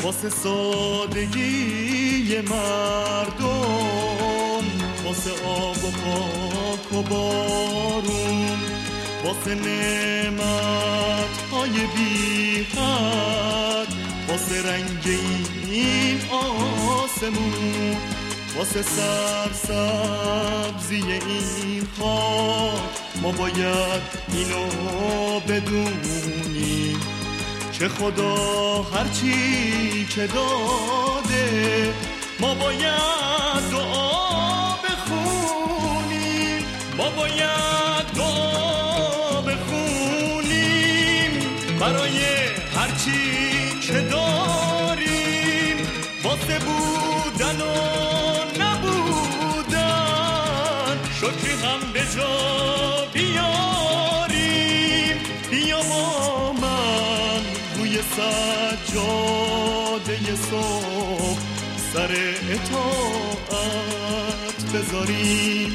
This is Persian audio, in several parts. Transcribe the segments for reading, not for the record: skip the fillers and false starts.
واسه سادگی مردم، واسه آب و خاک و بارون، واسه نعمت‌های بی حد، واسه رنگ این آسمون، واسه سرسبزی این خاک، ما باید اینو بدونیم که خدا هرچی که داده ما باید دعا بخونیم، ما باید دعا بخونیم برای هرچی که داریم، واسه بودن و نبودن شکری هم به جا بیاریم. بیا با من روی سجاده صبح سر اطاعت بذاریم،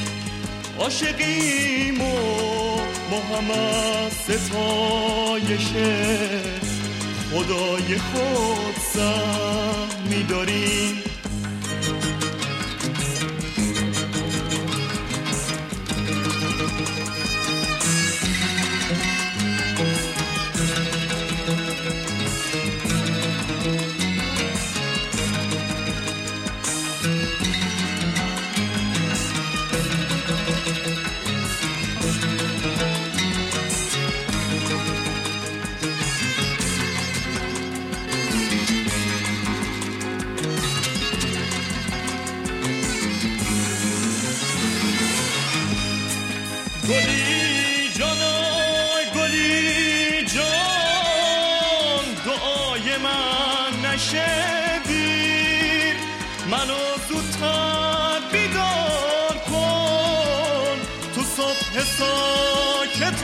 عاشقیم و ما هم از ستایش خدای خود سهمی داریم. گلی جانای گلی جان، دعای من نشه دیر، منو زودتر بیدار کن تو صبح ساکت و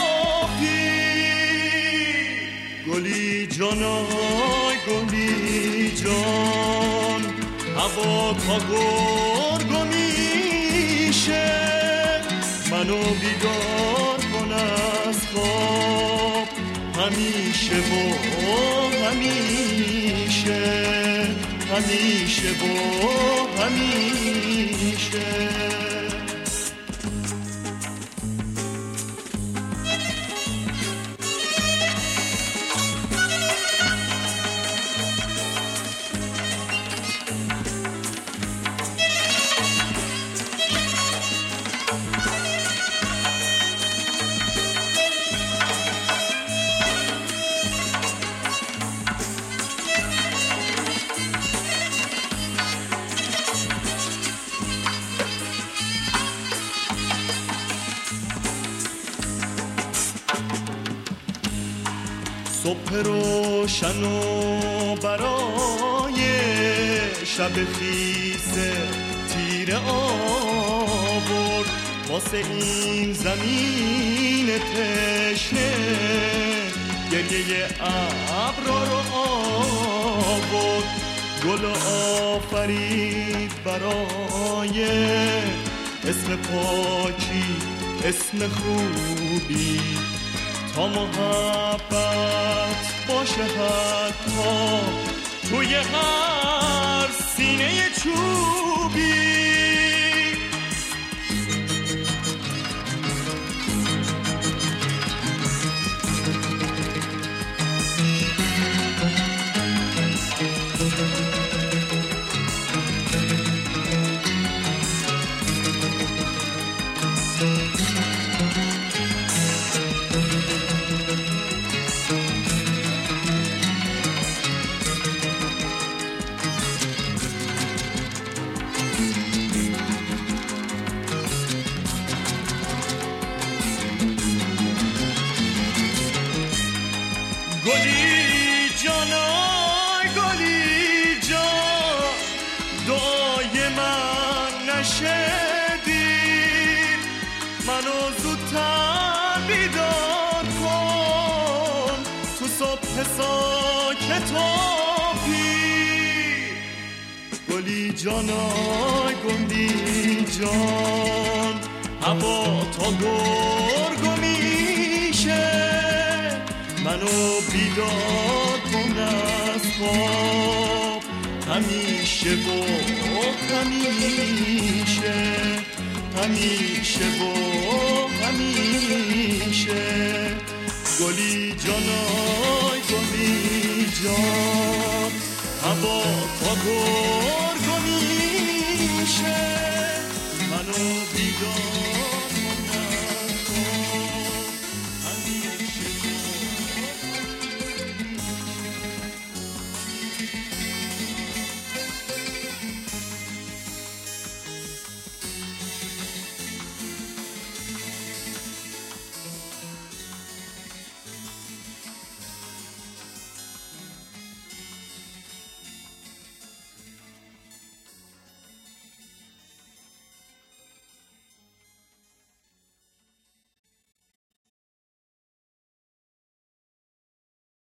پیر. گلی جانای گلی جان، هوا تا گرگو میشه، منو بیدار کن از خواب همیشه و همیشه، همیشه و همیشه. صبح روشن و برای شب خیس تیره آورد، واسه این زمین تشنه گریه ابرا رو آورد. گل آفرید برای اسم پاکی اسم خوبی، تا محبت باشه حتی توی هر سینه چوبی. گلی جانای گلی جان، دعای من نشه دیر، منو زودتر بیدار کن تو صبح ساکت و پیر. گلی جانای گلی جان، هوا تا گرگو میشه، منو بیدار کن از خواب همیشه و همیشه، همیشه و همیشه. گلی جانای گلی جان، هوا تا گرگ میشه.